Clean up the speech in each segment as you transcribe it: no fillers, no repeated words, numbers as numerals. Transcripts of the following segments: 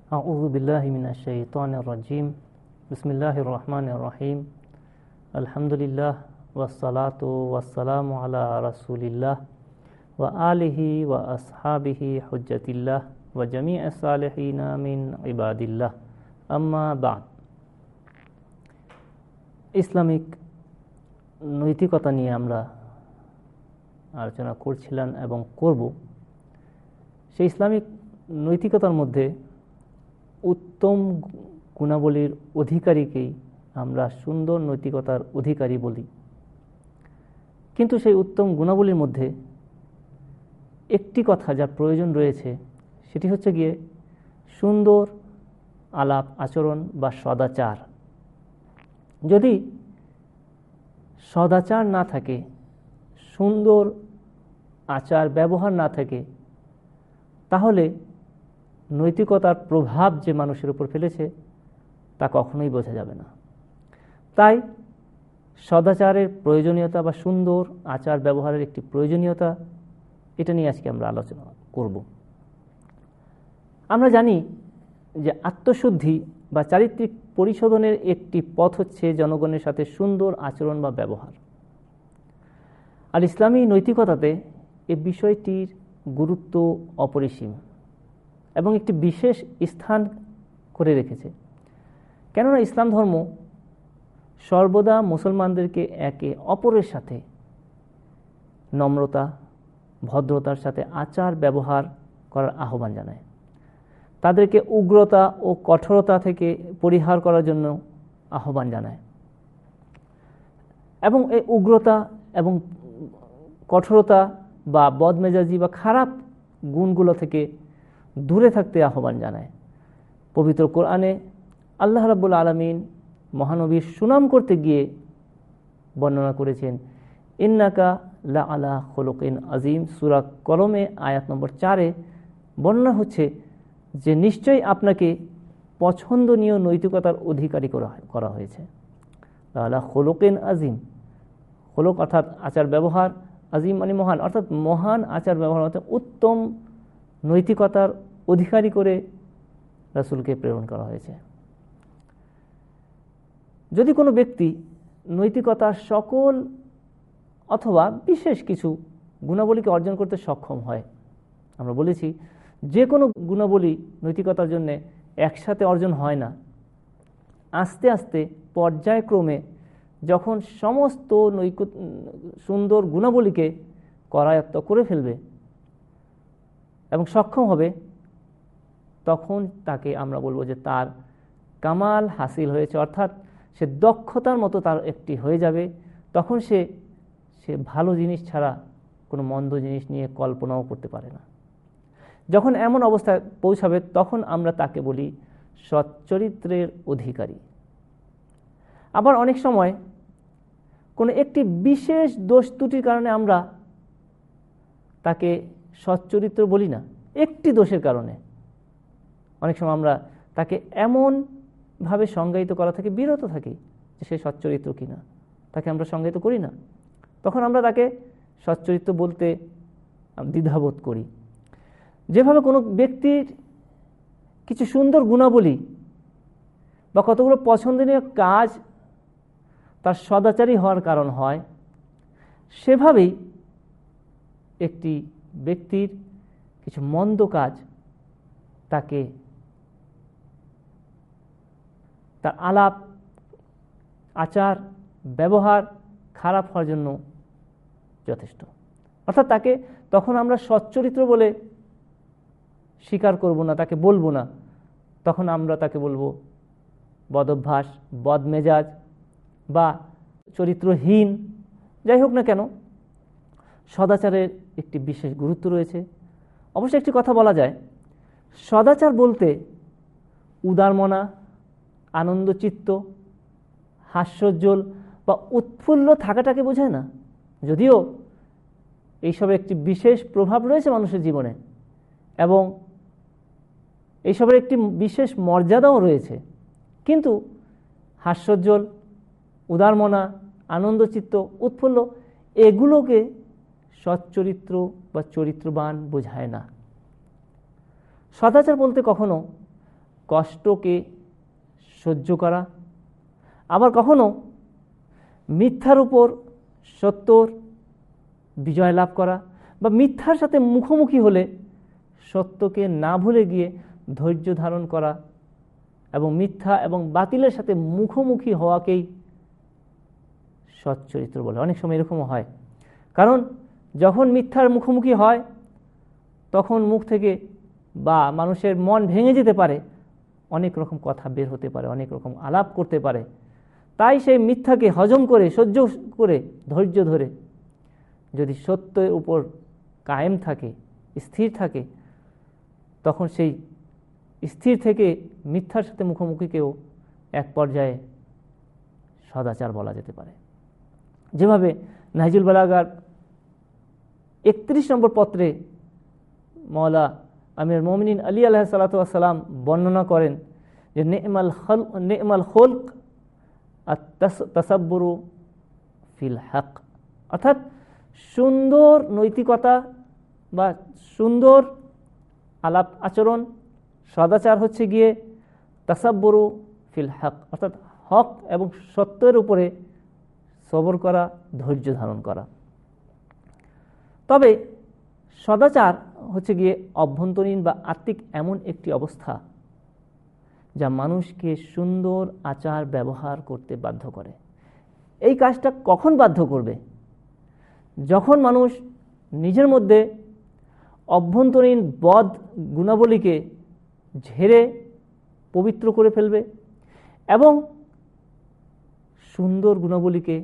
أعوذ بالله من الشيطان الرجيم بسم الله الرحمن الرحيم الحمد لله والصلاة والسلام على رسول الله وآله وأصحابه حجة الله وجميع الصالحين من عباد الله أما بعد Islamic নৈতিকতা নিয়ে আমরা আলোচনা করছিলাম এবং করব। সেই ইসলামিক নৈতিকতার মধ্যে উত্তম গুণাবলীর অধিকারীকেই আমরা সুন্দর নৈতিকতার অধিকারী বলি। কিন্তু সেই উত্তম গুণাবলীর মধ্যে একটি কথা যার প্রয়োজন রয়েছে, সেটি হচ্ছে গিয়ে সুন্দর আলাপ আচরণ বা সদাচার। যদি সদাচার না থাকে, সুন্দর আচার ব্যবহার না থাকে, তাহলে নৈতিকতার প্রভাব যে মানুষের উপর ফেলেছে তা কখনোই বোঝা যাবে না। তাই সদাচারের প্রয়োজনীয়তা বা সুন্দর আচার ব্যবহারের একটি প্রয়োজনীয়তা, এটা নিয়ে আজকে আমরা আলোচনা করব। আমরা জানি যে আত্মশুদ্ধি বা চারিত্রিক পরিশোধনের একটি পথ হচ্ছে জনগণের সাথে সুন্দর আচরণ বা ব্যবহার। আর ইসলামী নৈতিকতাতে এই বিষয়টির গুরুত্ব অপরিসীম এবং একটি বিশেষ স্থান করে রেখেছে। কেননা ইসলাম ধর্ম সর্বদা মুসলমানদেরকে একে অপরের সাথে নম্রতা ভদ্রতার সাথে আচার ব্যবহার করার আহ্বান জানায়। তাদেরকে উগ্রতা ও কঠোরতা থেকে পরিহার করার জন্য আহ্বান জানায় এবং এই উগ্রতা এবং কঠোরতা বা বদমেজাজি বা খারাপ গুণগুলো থেকে দূরে থাকতে আহ্বান জানায়। পবিত্র কোরআনে আল্লাহ রাব্বুল আলামিন মহানবীর সুনাম করতে গিয়ে বর্ণনা করেছেন, ইন্নাকা লা আলা খুলুকিন আযীম। সূরা কলমে আয়াত নম্বর 4-এ বর্ণনা হচ্ছে যে নিশ্চয়ই আপনাকে পছন্দনীয় নৈতিকতার অধিকারী করা হয়েছে। লা আলা খুলুকিন আযীম, খুলুক অর্থাৎ আচার ব্যবহার, আযীম মানে মহান, অর্থাৎ মহান আচার ব্যবহার অর্থাৎ উত্তম নৈতিকতার অধিকারী করে রাসূলকে প্রেরণ করা হয়েছে। যদি কোনো ব্যক্তি নৈতিকতার সকল অথবা বিশেষ কিছু গুণাবলীকে অর্জন করতে সক্ষম হয়, আমরা বলেছি যে কোনো গুণাবলী নৈতিকতার জন্য একসাথে অর্জন হয় না, আস্তে আস্তে পর্যায়ক্রমে যখন সমস্ত সুন্দর গুণাবলীকে করায়ত্ত করে ফেলবে এবং সক্ষম হবে, তখন তাকে আমরা বলবো যে তার কামাল হাসিল হয়েছে, অর্থাৎ সে দক্ষতার মতো তার একটি হয়ে যাবে। তখন সে ভালো জিনিস ছাড়া কোনো মন্দ জিনিস নিয়ে কল্পনাও করতে পারে না। যখন এমন অবস্থায় পৌঁছাবে তখন আমরা তাকে বলি সচ্চরিত্রের অধিকারী। আবার অনেক সময় কোনো একটি বিশেষ দোষ ত্রুটির কারণে আমরা তাকে সচ্চরিত্র বলি না, একটি দোষের কারণে অনেক সময় আমরা তাকে এমনভাবে সংজ্ঞায়িত করা থেকে বিরত থাকি যে সে সচ্চরিত্র কিনা, তাকে আমরা সংজ্ঞায়িত করি না। তখন আমরা তাকে সচ্চরিত্র বলতে দ্বিধাবোধ করি। যেভাবে কোনো ব্যক্তির কিছু সুন্দর গুণাবলী বা কতগুলো পছন্দনীয় কাজ তার সদাচারী হওয়ার কারণ হয়, সেভাবেই একটি ব্যক্তির কিছু মন্দ কাজ তাকে তার আলাপ আচার ব্যবহার খারাপ হওয়ার জন্য যথেষ্ট। অর্থাৎ তাকে তখন আমরা সচ্চরিত্র বলে স্বীকার করব না, তাকে বলবো না। তখন আমরা তাকে বলবো বদঅভ্যাস, বদমেজাজ বা চরিত্রহীন। যাই হোক না কেন, সদাচারের একটি বিশেষ গুরুত্ব রয়েছে। অবশ্যই একটি কথা বলা যায়, সদাচার বলতে উদারমনা, আনন্দচিত্ত, হাস্যোজ্জ্বল বা উৎফুল্ল থাকাটাকে বোঝায় না। যদিও এইসবের একটি বিশেষ প্রভাব রয়েছে মানুষের জীবনে এবং এইসবের একটি বিশেষ মর্যাদাও রয়েছে, কিন্তু হাস্যোজ্জ্বল, উদারমনা, আনন্দচিত্ত, উৎফুল্ল এগুলোকে সচ্চরিত্র বা চরিত্রবান বোঝায় না। সদাচার বলতে কখনো কষ্টকে সহ্য করা, আবার কখনো মিথ্যার উপর সত্যর বিজয় লাভ করা, বা মিথ্যার সাথে মুখোমুখি হলে সত্যকে না ভুলে গিয়ে ধৈর্য ধারণ করা, এবং মিথ্যা এবং বাতিলের সাথে মুখোমুখি হওয়াকেই সৎ চরিত্র বলে। অনেক সময় এরকমও হয়, কারণ যখন মিথ্যার মুখোমুখি হয় তখন মুখ থেকে বা মানুষের মন ভেঙে যেতে পারে, অনেক রকম কথা বের হতে পারে, অনেক রকম আলাপ করতে পারে। তাই সেই মিথ্যাকে হজম করে সহ্য করে ধৈর্য ধরে যদি সত্যের উপর কায়েম থাকে, স্থির থাকে, তখন সেই স্থির থেকে মিথ্যার সাথে মুখোমুখিকেও এক পর্যায়ে সদাচার বলা যেতে পারে। যেভাবে নাহজুল বালাগার 31 নম্বর পত্রে মওলা আমিরুল মুমিনিন আলী আলাইহিস সালাতু ওয়াস সালাম বর্ণনা করেন যে নে'মাল খুলক আত-তাসাব্বুরু ফিল হক, অর্থাৎ সুন্দর নৈতিকতা বা সুন্দর আলাপ আচরণ, সদাচার হচ্ছে গিয়ে তাসাব্বুরু ফিল হক, অর্থাৎ হক এবং সত্যের উপরে সবর করা, ধৈর্য ধারণ করা। তবে সদাচার হচ্ছে গিয়ে অভ্যন্তরীণ বা আত্মিক এমন একটি অবস্থা যা মানুষকে সুন্দর আচার ব্যবহার করতে বাধ্য করে। এই কাজটা কখন বাধ্য করবে? যখন মানুষ নিজের মধ্যে অভ্যন্তরীণ বদ গুণাবলীকে ঝেড়ে পবিত্র করে ফেলবে এবং সুন্দর গুণাবলীকে,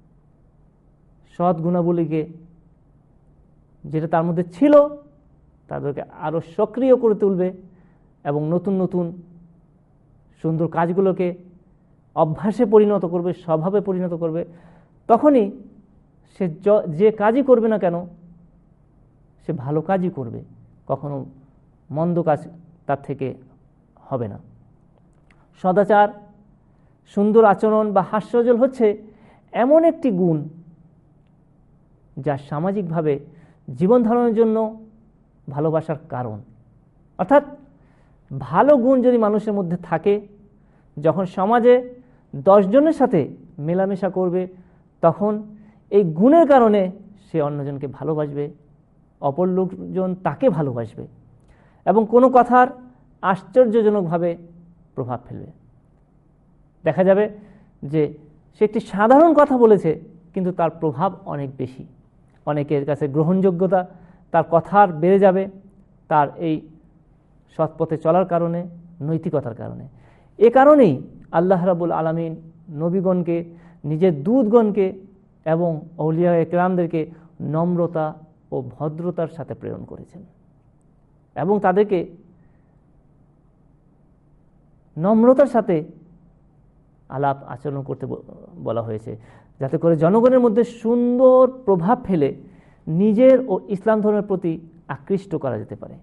সৎ গুণাবলীকে যেটা তার মধ্যে ছিল তাদেরকে আরও সক্রিয় করে তুলবে এবং নতুন নতুন সুন্দর কাজগুলোকে অভ্যাসে পরিণত করবে, স্বভাবে পরিণত করবে। তখনই সে যে কাজই করবে না কেন সে ভালো কাজই করবে, কখনো মন্দ কাজ তার থেকে হবে না। সদাচার, সুন্দর আচরণ বা হাস্যজ্জ্বল হচ্ছে এমন একটি গুণ যা সামাজিকভাবে জীবন ধারণের জন্য ভালোবাসার কারণ। অর্থাৎ ভালো গুণ যদি মানুষের মধ্যে থাকে, যখন সমাজে 10 জনের সাথে মেলামেশা করবে তখন এই গুণের কারণে সে অন্যজনকে ভালোবাসবে, অপর লোকজন তাকে ভালোবাসবে এবং কোনো কথার আশ্চর্যজনকভাবে প্রভাব ফেলবে। দেখা যাবে যে সে একটি সাধারণ কথা বলেছে কিন্তু তার প্রভাব অনেক বেশি, অনেকের কাছে গ্রহণযোগ্যতা তার কথার বেড়ে যাবে, তার এই সৎপথে চলার কারণে, নৈতিকতার কারণে। এ কারণেই আল্লাহ রাব্বুল আলামিন নবীগণকে, নিজের দূতগণকে এবং আউলিয়া একরামদেরকে নম্রতা ও ভদ্রতার সাথে প্রেরণ করেছেন এবং তাদেরকে নম্রতার সাথে আলাপ আচরণ করতে বলা হয়েছে, যাতে করে জনগণের মধ্যে সুন্দর প্রভাব ফেলে নিজের ও ইসলাম ধর্মের প্রতি আকৃষ্ট করা যেতে পারে।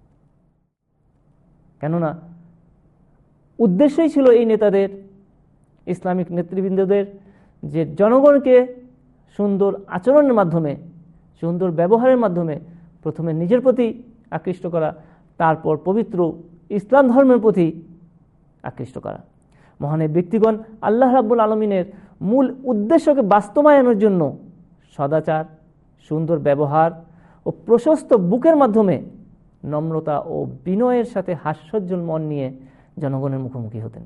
কেননা উদ্দেশ্যই ছিল এই নেতাদের, ইসলামিক নেতৃবৃন্দদের, যে জনগণকে সুন্দর আচরণের মাধ্যমে, সুন্দর ব্যবহারের মাধ্যমে প্রথমে নিজের প্রতি আকৃষ্ট করা, তারপর পবিত্র ইসলাম ধর্মের প্রতি আকৃষ্ট করা। মহান ব্যক্তিগণ আল্লাহ রাব্বুল আলামিনের মূল উদ্দেশ্যকে বাস্তবায়নের জন্য সদাচার, সুন্দর ব্যবহার ও প্রশস্ত বুকের মাধ্যমে নম্রতা ও বিনয়ের সাথে হাস্যোজ্জ্বল মন নিয়ে জনগণের মুখোমুখি হতেন।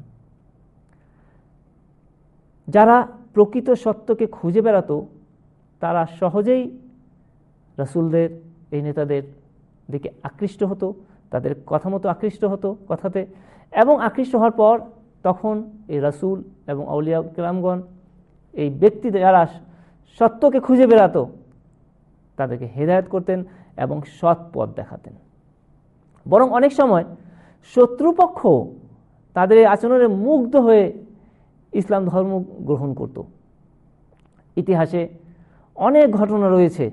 যারা প্রকৃত সত্যকে খুঁজে বেড়াতো তারা সহজেই রাসূলদের, এই নেতাদের দিকে আকৃষ্ট হতো, তাদের কথা মতো আকৃষ্ট হতো কথাতে, এবং আকৃষ্ট হওয়ার পর তখন এই রাসূল এবং আউলিয়া কেরামগণ, এই ব্যক্তি যারা সত্যকে খুঁজে বেড়াতো তাদেরকে হেদায়েত করতেন এবং সৎ পথ দেখাতেন। বরং অনেক সময় শত্রুপক্ষ তাদের এই আচরণে মুগ্ধ হয়ে ইসলাম ধর্ম গ্রহণ করত। ইতিহাসে অনেক ঘটনা রয়েছে।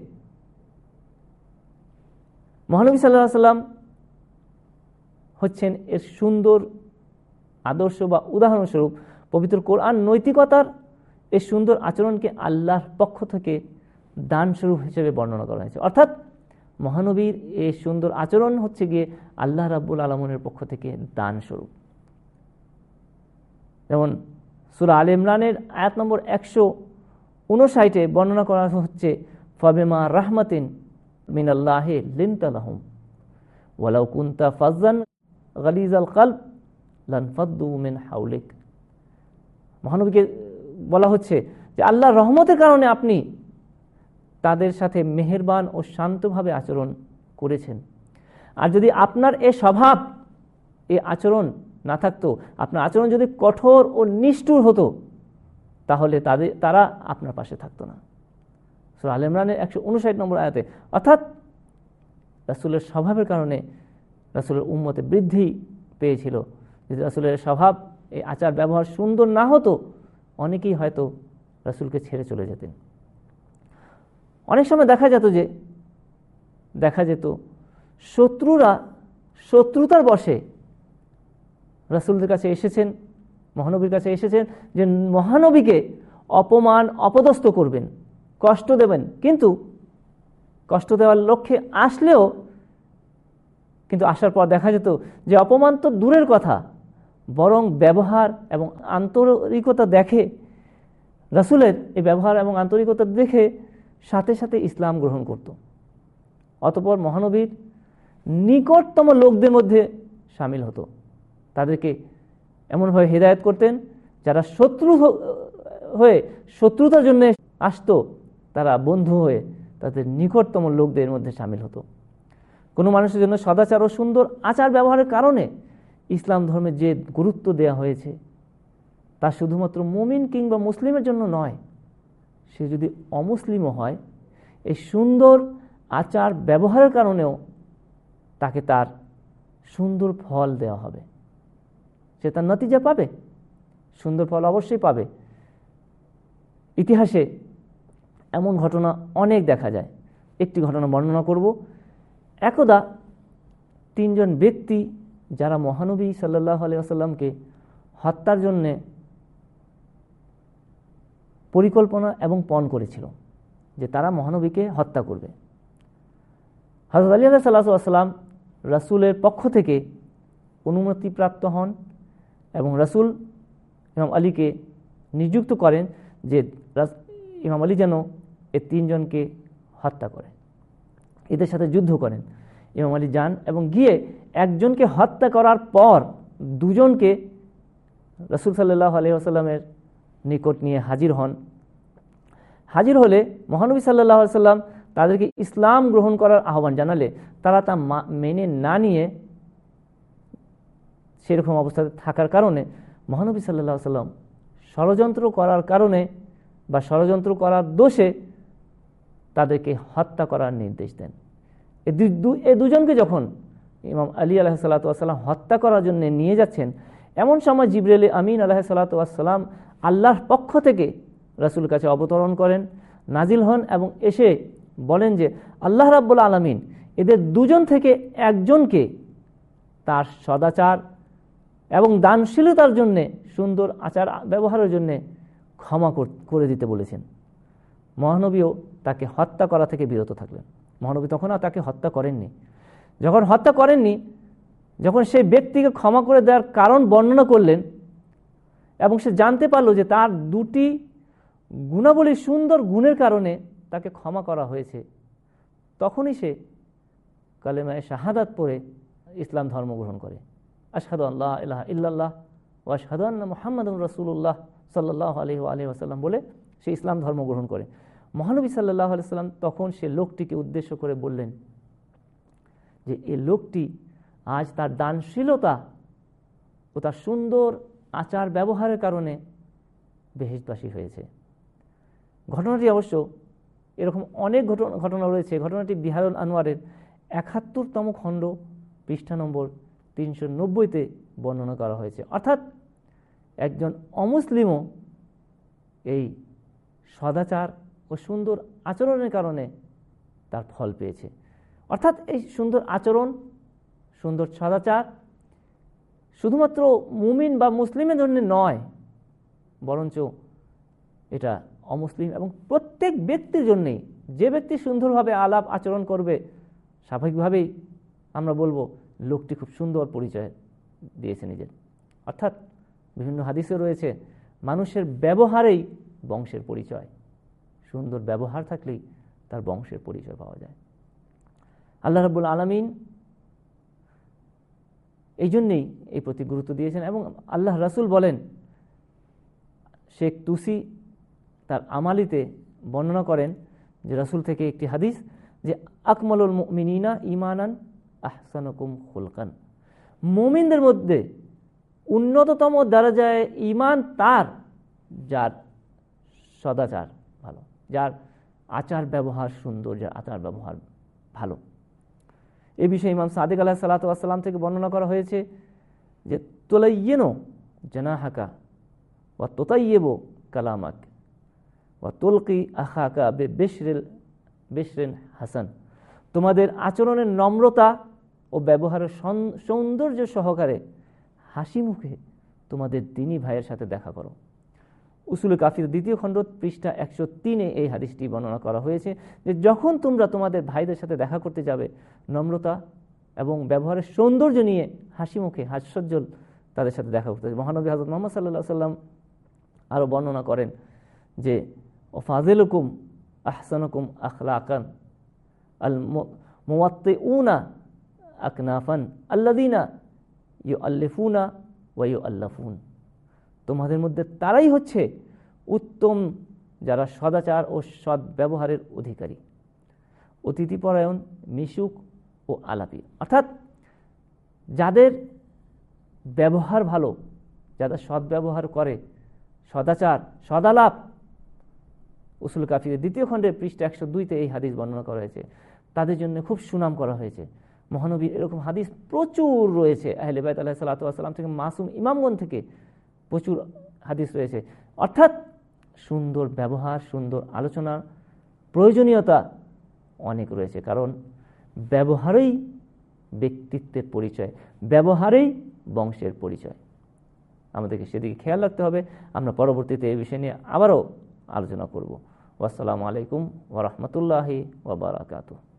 মহানবী সাল্লাল্লাহু আলাইহি ওয়াসাল্লাম হচ্ছেন এর সুন্দর আদর্শ বা উদাহরণস্বরূপ। পবিত্র কোরআন নৈতিকতার এই সুন্দর আচরণকে আল্লাহর পক্ষ থেকে দানস্বরূপ হিসেবে বর্ণনা করা হয়েছে। অর্থাৎ মহানবীর এই সুন্দর আচরণ হচ্ছে গিয়ে আল্লাহ রাব্বুল আলামিনের পক্ষ থেকে দানস্বরূপ। যেমন সূরা আলে ইমরানের আয়াত নম্বর 159 বর্ণনা করা হচ্ছে, ফাবিমা রাহমাতিন মিনাল্লাহি লিনতা লাহুম ওয়ালাউ কুনতা ফাজ্জান গালিজাল কলব লানফাদ্দু মিন হাওলিক। মহানবীকে বলা হচ্ছে যে আল্লাহর রহমতের কারণে আপনি তাদের সাথে মেহেরবান ও শান্তভাবে আচরণ করেছেন। আর যদি আপনার এ স্বভাব, এ আচরণ না থাকতো, আপনার আচরণ যদি কঠোর ও নিষ্ঠুর হতো, তাহলে তারা আপনার পাশে থাকতো না। সূরা আলে ইমরানের 159 নম্বর আয়াতে। অর্থাৎ রাসূলের স্বভাবের কারণে রাসূলের উম্মতে বৃদ্ধি পেয়েছিল। যদি রাসূলের স্বভাব, এই আচার ব্যবহার সুন্দর না হতো, অনেকেই হয়তো রাসূলকে ছেড়ে চলে যেতেন। অনেক সময় দেখা যেত শত্রুরা শত্রুতার বশে রাসূলের কাছে এসেছেন, মহানবীর কাছে এসেছেন, যে মহানবীকে অপমান অপদস্থ করবেন, কষ্ট দেবেন। কিন্তু কষ্ট দেওয়ার লক্ষ্যে আসলেও কিন্তু আসার পর দেখা যেত যে অপমান তো দূরের কথা, বরং ব্যবহার এবং আন্তরিকতা দেখে, রাসূলের এই ব্যবহার এবং আন্তরিকতা দেখে সাথে সাথে ইসলাম গ্রহণ করত। অতঃপর মহানবীর নিকটতম লোকদের মধ্যে শামিল হতো, তাদেরকে এমনভাবে হিদায়াত করতেন যারা হয়ে শত্রুতার জন্য আসতো, তারা বন্ধু হয়ে তাদের নিকটতম লোকদের মধ্যে শামিল হতো। কোনো মানুষের জন্য সদাচার ও সুন্দর আচার ব্যবহারের কারণে ইসলাম ধর্মে যে গুরুত্ব দেয়া হয়েছে, তা শুধুমাত্র মুমিন কিংবা মুসলিমের জন্য নয়, সে যদি অমুসলিমও হয়, এই সুন্দর আচার ব্যবহারের কারণেও তাকে তার সুন্দর ফল দেওয়া হবে, সে তার নতিজা পাবে, সুন্দর ফল অবশ্যই পাবে। ইতিহাসে এমন ঘটনা অনেক দেখা যায়। একটি ঘটনা বর্ণনা করব। একদা 3 জন ব্যক্তি যারা মহানবী সাল্লাল্লাহু আলাইহি ওয়াসাল্লামকে হত্যার জন্য পরিকল্পনা এবং পণ করেছিল যে তারা মহানবীকে হত্যা করবে। হযরত আলী আলাইহিস সালাম রাসূলের পক্ষ থেকে অনুমতি প্রাপ্ত হন এবং রাসূল ইমাম আলীকে নিযুক্ত করেন যে ইমাম আলী যেন এই 3 জনকে হত্যা করে, এদের সাথে যুদ্ধ করেন। ইমাম আলী যান এবং গিয়ে একজনকে হত্যা করার পর 2 জনকে রাসূল সাল্লাল্লাহু আলাইহি ওয়াসাল্লামের নিকট নিয়ে হাজির হন। হাজির হলে মহানবী সাল্লাল্লাহু আলাইহি ওয়াসাল্লাম তাদেরকে ইসলাম গ্রহণ করার আহ্বান জানালে তারা তা মেনে না নিয়ে সেরকম অবস্থাতে থাকার কারণে মহানবী সাল্লাল্লাহু আলাইহি ওয়াসাল্লাম ষড়যন্ত্র করার কারণে বা ষড়যন্ত্র করার দোষে তাদেরকে হত্যা করার নির্দেশ দেন। এই 2 জনকে যখন ইমাম আলী আলাইহিস সালাতু ওয়াস সালাম হত্যা করার জন্য নিয়ে যাচ্ছেন, এমন সময় জিবরিল আমিন আলাইহিস সালাতু ওয়াস সালাম আল্লাহর পক্ষ থেকে রাসূলের কাছে অবতরণ করেন, নাজিল হন এবং এসে বলেন যে আল্লাহ রাব্বুল আলামিন এদের 2 জন থেকে একজনকে তার সদাচার এবং দানশীলতার জন্য, সুন্দর আচার ব্যবহারের জন্য ক্ষমা করে দিতে বলেছেন। মহানবীও তাকে হত্যা করা থেকে বিরত থাকলেন। মহানবী তখন আর তাকে হত্যা করেননি। যখন হত্যা করেননি, যখন সেই ব্যক্তিকে ক্ষমা করে দেওয়ার কারণ বর্ণনা করলেন এবং সে জানতে পারল যে তার 2টি গুণাবলী, সুন্দর গুণের কারণে তাকে ক্ষমা করা হয়েছে, তখনই সে কালেমায়ে শাহাদাত পড়ে ইসলাম ধর্ম গ্রহণ করে। আশহাদু আল্লা ইলাহা ইল্লাল্লাহ ওয়া আশহাদু আন্না মুহাম্মাদুর রাসূলুল্লাহ সাল্লাল্লাহু আলাইহি ওয়াসাল্লাম বলে সে ইসলাম ধর্ম গ্রহণ করে। মহানবী সাল্লাল্লাহু আলাইহি ওয়াসাল্লাম তখন সে লোকটিকে উদ্দেশ্য করে বললেন যে এই লোকটি আজ তার দানশীলতা ও তার সুন্দর আচার ব্যবহারের কারণে বেহেশতবাসী হয়েছে। ঘটনাটি অবশ্য এরকম অনেক ঘটনা রয়েছে। ঘটনাটি বিহারুল আনোয়ারের ৭১তম খণ্ড পৃষ্ঠা নম্বর ৩৯০-তে বর্ণনা করা হয়েছে। অর্থাৎ একজন অমুসলিমও এই সদাচার ও সুন্দর আচরণের কারণে তার ফল পেয়েছে। অর্থাৎ এই সুন্দর আচরণ, সুন্দর সদাচার শুধুমাত্র মুমিন বা মুসলিমের জন্য নয়, বরঞ্চ এটা অমুসলিম এবং প্রত্যেক ব্যক্তির জন্যেই। যে ব্যক্তি সুন্দরভাবে আলাপ আচরণ করবে, স্বাভাবিকভাবেই আমরা বলবো লোকটি খুব সুন্দর পরিচয় দিয়েছে নিজের। অর্থাৎ বিভিন্ন হাদিসে রয়েছে মানুষের ব্যবহারেই বংশের পরিচয়। সুন্দর ব্যবহার থাকলেই তার বংশের পরিচয় পাওয়া যায়। আল্লাহ রাব্বুল আলামিন এই জন্যেই এই প্রতি গুরুত্ব দিয়েছেন। এবং আল্লাহ রাসূল বলেন, শেখ তুসি তার আমালিতে বর্ণনা করেন যে রাসূল থেকে একটি হাদিস, যে আকমালুল মুমিনিনা ঈমানান আহসানুকুম খুলকান, মুমিনদের মধ্যে উন্নততম দরজায় ঈমান তার যার সদাচার ভালো, যার আচার ব্যবহার সুন্দর, যার আচার ব্যবহার ভালো। এ বিষয়ে ইমাম সাদিক আলাইহিস সালাতু ওয়াস সালাম থেকে বর্ণনা করা হয়েছে যে তুলাইয়িনু জানাহাকা ওয়া তুতাইয়িবু কালামাক ওয়া তুলকি আখাকা বিশরিন হাসান, তোমাদের আচরণের নম্রতা ও ব্যবহারের সৌন্দর্য সহকারে হাসি মুখে তোমাদের দ্বীনী ভাইয়ের সাথে দেখা করো। উসুল কাফির 2য় খণ্ড পৃষ্ঠা 103-এ এই হাদিসটি বর্ণনা করা হয়েছে যে যখন তোমরা তোমাদের ভাইদের সাথে দেখা করতে যাবে, নম্রতা এবং ব্যবহারের সৌন্দর্য নিয়ে হাসি মুখে হাস্যোজ্জ্বল তাদের সাথে দেখা করতে যাবে। মহানবী হযরত মুহাম্মদ সাল্লাল্লাহু আলাইহি সাল্লাম আরও বর্ণনা করেন যে ওয়াফাজিলুকুম আহসানুকুম আখলাকান আল মুওয়াত্তিউনা আকনাফান আল্লাযিনা ইউআল্লিফুনা ওয়া ইউআল্লাফুন, তোমাদের মধ্যে তারাই হচ্ছে উত্তম যারা সদাচার ও সৎ ব্যবহারের অধিকারী, অতিথিপরায়ণ, মিশুক ও আলাপী। অর্থাৎ যাদের ব্যবহার ভালো, যারা সৎ ব্যবহার করে, সদাচার, সদালাপ, উসুল কাফিরের 2য় খণ্ডের পৃষ্ঠা 102-তে এই হাদিস বর্ণনা করা হয়েছে, তাদের জন্য খুব সুনাম করা হয়েছে। মহানবীর এরকম হাদিস প্রচুর রয়েছে, আহলে বাইত আলাইহিস সালাতু ওয়াস সালাম থেকে, মাসুম ইমামগণ থেকে প্রচুর হাদিস রয়েছে। অর্থাৎ সুন্দর ব্যবহার, সুন্দর আলোচনার প্রয়োজনীয়তা অনেক রয়েছে, কারণ ব্যবহারেই ব্যক্তিত্বের পরিচয়, ব্যবহারেই বংশের পরিচয়। আমাদেরকে সেদিকে খেয়াল রাখতে হবে। আমরা পরবর্তীতে এই বিষয় নিয়ে আবারও আলোচনা করব। আসসালামু আলাইকুম ওয়া রাহমাতুল্লাহি ওয়া বারাকাতুহু।